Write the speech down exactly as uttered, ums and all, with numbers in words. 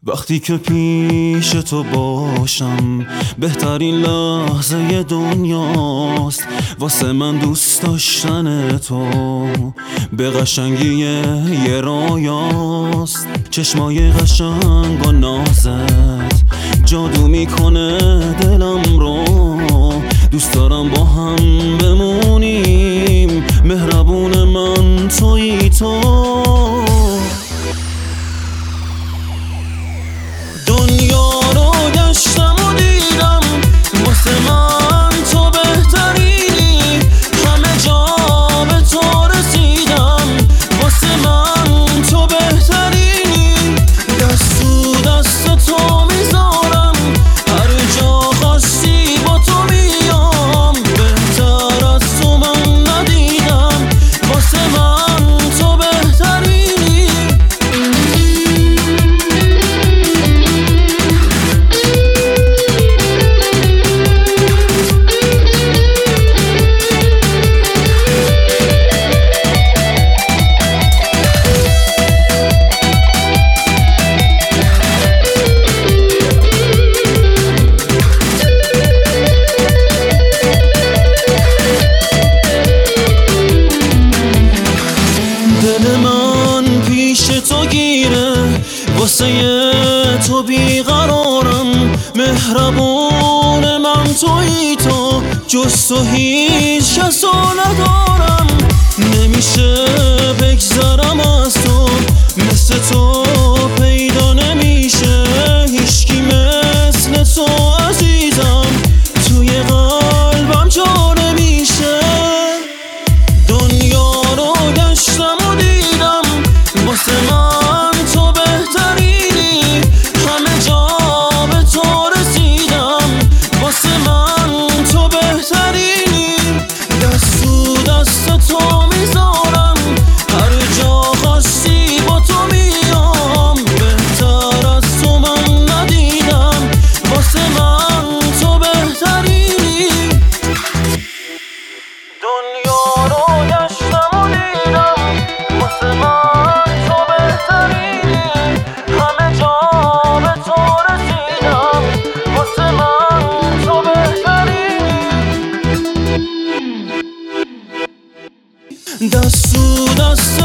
وقتی که پیش تو باشم بهترین لحظه دنیاست. واسه من دوست داشتن تو به قشنگی یه رویاست. چشمای قشنگ و نازت جادو میکنه دلم رو. دوست دارم با هم بمونیم، مهربون من تویی تو. دنیا رو گشتم و دیدم واسه من تو بهترینی. همه جا به تو رسیدم واسه من تو بهترینی. دست تو دست تو میذارم هر جا خواستی با تو میام. بهتر از تو من ندیدم واسه من تو بهترینی. دل من پیش تو گیره واسه تو بیقرارم. مهربون من تویی تو، جز تو هیچ کسو ندارم. نمیشه بگذرم از تو، مثل تو پیدا نمیشه هیچکی مثل تو عزیزم. توی قلبم جا نمیشه. دنیا رو گشتم و دیدم واسه من تو بهترینی. همه جا به تو رسیدم واسه من تو بهترینی. دست تو دست تو میذارم هر جا خواستی با تو میام. بهتر از تو من ندیدم واسه من تو بهترینی. دنیا رو گشتم و دیدم واسه من تو بهترینی. همه جا به تو رسیدم واسه من تو بهترینی. دست تو دست